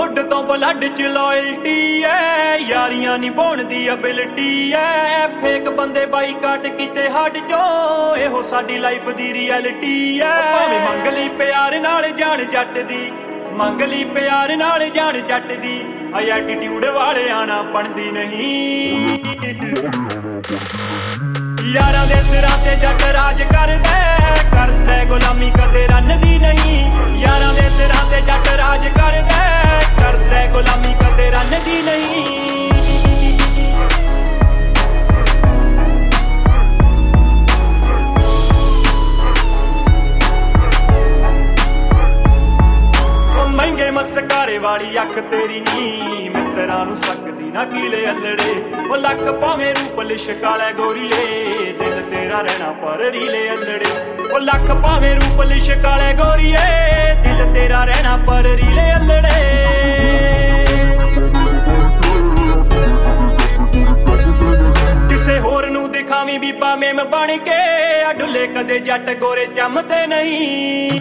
Blood ਤੋਂ blood ਚ loyalty ਐ, ਯਾਰੀਆਂ ਨਿਭਾਉਣ ਦੀ ਅਬਿਲਿਟੀ ਐ। ਫੇਕ ਬੰਦੇ ਬਾਈਕਾਟ ਕੀਤੇ ਹੱਡ ਚੋਂ, ਇਹੋ ਸਾਡੀ ਲਾਈਫ ਦੀ ਰਿਐਲਿਟੀ ਐ। ਭਾਵੇਂ ਮੰਗ ਲਈ ਪਿਆਰ ਨਾਲ ਜਾਣ ਜੱਟ ਦੀ, ਮੰਗ ਲਈ ਪਿਆਰ ਨਾਲ ਜਾਣ ਜੱਟ ਦੀ, ਆ ਐਟੀਟਿਊਡ ਵਾਲਿਆਂ ਨਾਲ ਬਣਦੀ ਨਹੀਂ। ਯਾਰਾਂ ਦੇ ਸਿਰਾਂ ਤੇ ਜੱਟ ਰਾਜ ਕਰਦਾ, ਕਰਦਾ ਗੁਲਾਮੀ ਕਦੇ ਰੰਨਦੀ ਨਹੀਂ। ਯਾਰਾਂ ਦੇ ਸਿਰਾਂ ਤੇ ਜੱਟ ਰਾਜ ਕਰਦਾ, ਕਰਦਾ ਗੁਲਾਮੀ ਕਦੇ ਰੰਨਦੀ ਨਹੀਂ। ਮਹਿੰਗੇ ਮਸਕਾਰੇ ਵਾਲੀ ਅੱਖ ਤੇਰੀ ਨੀ, ਮਿੱਤਰਾਂ ਨੂੰ ਸਕਦੀ ਨਾ ਕੀਲੇ ਅੱਲੜੇ। ਉਹ ਲੱਖ ਭਾਵੇਂ ਰੂਪ ਲਿਸ਼ਕਾ ਲੈ ਗੋਰੀਏ, ਦਿਲ ਤੇਰਾ ਰਹਿਣਾ ਪਰ ਰੀਲੇ ਅੱਲੜੇ। ਉਹ ਲੱਖ ਭਾਵੇਂ ਰੂਪ ਲਿਸ਼ਕਾ ਲੈ ਗੋਰੀਏ, ਦਿਲ ਤੇਰਾ ਰਹਿਣਾ ਪਰ ਰੀਲੇ ਅੱਲੜੇ। ਕਿਸੇ ਹੋਰ ਨੂੰ ਦਿਖਾਵੀਂ ਬੀਬਾ ਮੇਮ ਬਣ ਕੇ, ਅਡੁੱਲੇ ਕਦੇ ਜੱਟ ਗੋਰੇ ਜੰਮਦੇ ਨਹੀਂ।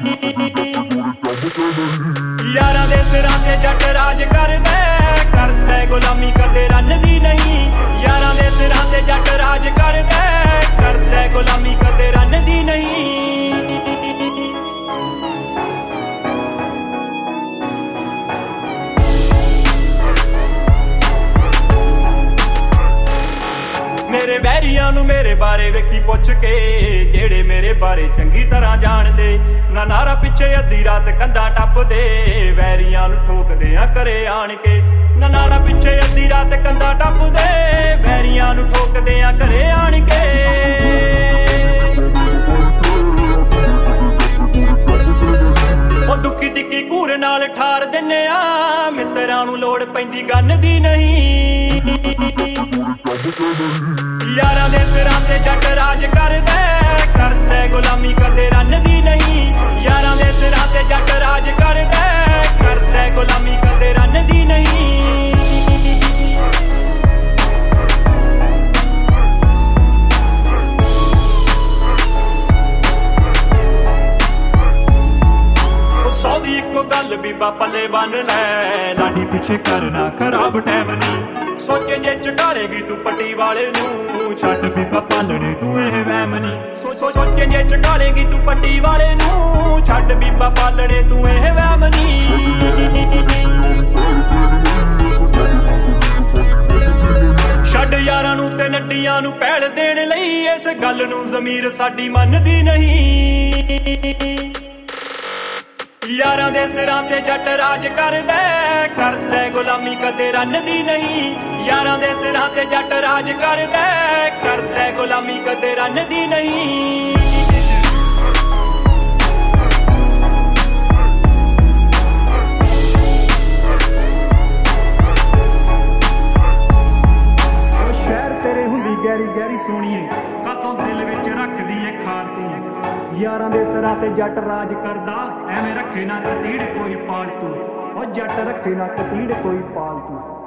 ਯਾਰਾਂ ਦੇ ਸਿਰਾਂ ਤੇ ਜੱਟ ਰਾਜ ਕਰਦਾ, ਕਰਦਾ ਗੁਲਾਮੀ ਕਦੇ ਰੰਨਦੀ ਨਹੀਂ। ਯਾਰਾਂ ਦੇ ਸਿਰਾਂ ਤੇ ਜੱਟ ਰਾਜ ਕਰਦਾ, ਕਰਦਾ ਗੁਲਾਮੀ ਕਦੇ ਰੰਨਦੀ ਨਹੀਂ। ਮੇਰੇ ਵੈਰੀਆਂ ਨੂੰ ਮੇਰੇ ਬਾਰੇ ਵੇਖੀ ਪੁੱਛ ਕੇ, ਜਿਹੜੇ ਮੇਰੇ ਬਾਰੇ ਚੰਗੀ ਤਰ੍ਹਾਂ ਜਾਣਦੇ। ਨਾ ਨਾਰਾ ਪਿੱਛੇ ਅੱਧੀ ਰਾਤ ਕੰਧਾਂ ਟੱਪਦੇ, ਵੈਰੀਆਂ ਨੂੰ ਠੋਕਦੇ ਆ ਘਰੇ ਆਣ ਕੇ। ਨਾ ਨਾਰਾ ਪਿੱਛੇ ਅੱਧੀ ਰਾਤ ਕੰਧਾਂ ਟੱਪਦੇ, ਵੈਰੀਆਂ ਨੂੰ ਠੋਕਦੇ ਆ ਘਰੇ ਆਣ ਕੇ। ਉਹ ਦੁੱਕੀ ਟਿੱਕੀ ਘੂਰ ਨਾਲ ਠਾਰ ਦਿੰਨੇ ਆ, ਮਿੱਤਰਾਂ ਨੂੰ ਲੋੜ ਪੈਂਦੀ ਗੰਨ ਦੀ ਨਹੀਂ। ਯਾਰਾਂ ਦੇ ਸਿਰਾਂ ਤੇ ਜੱਟ ਰਾਜ ਕਰਦਾ, ਕਰਦਾ ਗੁਲਾਮੀ ਕਦੇ ਰੰਨਦੀ ਨਹੀਂ। ਯਾਰਾਂ ਦੇ ਸਿਰਾਂ ਤੇ ਜੱਟ ਰਾਜ ਕਰਦਾ, ਕਰਦਾ ਗੁਲਾਮੀ ਕਦੇ ਰੰਨਦੀ ਨਹੀਂ। ਸੌ ਦੀ ਇੱਕੋ ਗੱਲ ਬੀਬਾ ਪੱਲੇ ਬੰਨ ਲੈ, ਲਾਡੀ ਪਿੱਛੇ ਕਰਨਾ ਖਰਾਬ ਟਾਈਮ ਨਹੀਂ। ਸੋਚੇ ਜੇ ਚਟਾਲੇਗੀ ਤੂੰ ਪੱਟੀ ਵਾਲੇ ਨੂੰ, ਛੱਡ ਬੀਬਾ ਪਾਲਣੇ ਤੂੰ ਇਹ ਵਹਿਮ ਨੀ। ਸੋਚੇ ਜੇ ਚਟਾਲੇਗੀ ਤੂੰ ਪੱਟੀ ਵਾਲੇ ਨੂੰ, ਛੱਡ ਬੀਬਾ ਪਾਲਣੇ ਤੂੰ ਇਹ ਵਹਿਮ ਨੀ। ਛੱਡ ਯਾਰਾਂ ਨੂੰ ਤੇ ਨੱਡੀਆਂ ਨੂੰ ਪਹਿਲ ਦੇਣ ਲਈ, ਇਸ ਗੱਲ ਨੂੰ ਜ਼ਮੀਰ ਸਾਡੀ ਮੰਨਦੀ ਨਹੀਂ। ਯਾਰਾਂ ਦੇ ਸਿਰਾਂ ਤੇ ਜੱਟ ਰਾਜ ਕਰਦਾ, ਕਰਦਾ ਗੁਲਾਮੀ ਕਦੇ ਰੰਨਦੀ ਨਹੀਂ। ਯਾਰਾਂ ਦੇ ਸਿਰਾਂ ਤੇ ਜੱਟ ਰਾਜ ਕਰਦਾ, ਕਰਦਾ ਗੁਲਾਮੀ ਕਦੇ ਰੰਨਦੀ ਨਹੀਂ। ਉਹ ਸ਼ਹਿਰ ਤੇਰੇ ਹੁੰਦੀ ਗਹਿਰੀ ਗਹਿਰੀ ਸੋਹਣੀਏ, ਕਾਤੋਂ ਦਿਲ ਵਿੱਚ ਰੱਖਦੀ ਏ ਖਾਰ ਤੂੰ। ਯਾਰਾਂ ਦੇ ਸਿਰਾਂ ਤੇ ਜੱਟ ਰਾਜ ਕਰਦਾ, ਐਵੇਂ ਰੱਖੇ ਨਾ ਕਤੀੜ ਕੋਈ ਪਾਲਤੂ। ਉਹ ਜੱਟ ਰੱਖੇ ਨਾ ਕਤੀੜ ਕੋਈ ਪਾਲਤੂ।